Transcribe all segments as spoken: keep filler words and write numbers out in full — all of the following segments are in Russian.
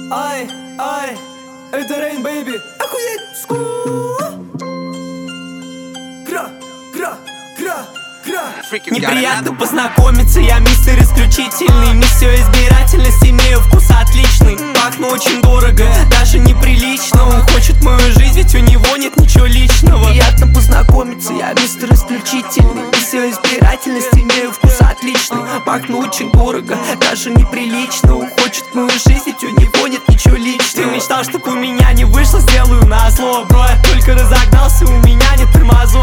Ай, ай, это Rain Baby. Охуеть! Ску! Гра, гра, гра, гра. Неприятно познакомиться, я мистер исключительный. Миссия избирательность, имею вкус отличный. Пахну очень дорого, даже неприлично. Он хочет мою жизнь, ведь у него нет ничего личного. Приятно познакомиться, я мистер исключительный. Миссия избирательность, имею вкус отличный. Пахну очень дорого, даже неприлично. Он хочет мою жизнь, ведь у него нет ничего личного. Ты мечтал, чтоб у меня не вышло, сделаю назло. Бро, я только разогнался, у меня нет тормозов.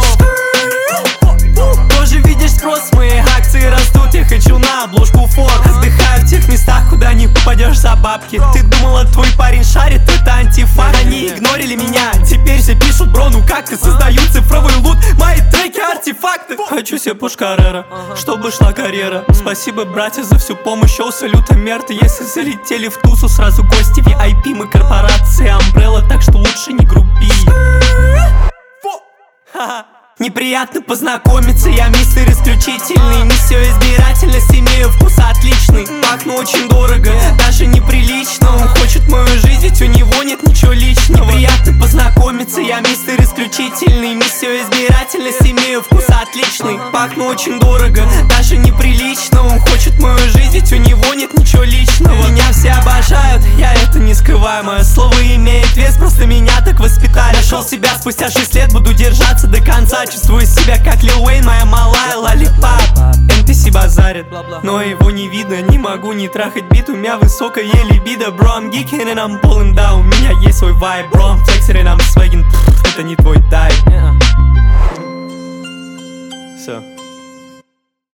Тоже видишь спрос, мои акции растут. Я хочу на обложку Forbes. Отдыхаю в тех местах, куда не попадешь за бабки. Ты думала, твой парень шарит, это антифак. Они игнорили меня, теперь все пишут: бро, ну как ты? Создаю цифровой лут, мои треки артефакты. Хочу себе Пушкарера, чтобы шла карьера. Спасибо, братья, за всю помощь, шоу салюта мерты. Если залетели в тусу, сразу гости ви ай пи. Мы корпорация Umbrella, так что лучше не груби. Ха-ха. Неприятно познакомиться, я мистер исключительный. Миссия избирательность, имею вкус отличный. Пахну очень дорого, даже неприлично. Он хочет мою жизнь, ведь у него нет ничего личного. Неприятно познакомиться, я мистер исключительный. Миссия избирательность, имею вкус отличный. Пахну очень дорого, даже неприлично. Он хочет мою жизнь, ведь у него нет ничего личного. Меня все обожают, я это не скрываю. Мое слово имеет вес, просто меня так воспитали. Нашел себя спустя шесть лет, буду держаться до конца. Чувствую себя как Лил Уэйн, моя малая лолипап. эн пи си базарит, но его не видно. Не могу не трахать бит, у меня высокая либидо. Bro, I'm geeking and I'm pulling down. У меня есть свой вайб, bro, I'm flexing and I'm swagging. Это не твой тайп. Все.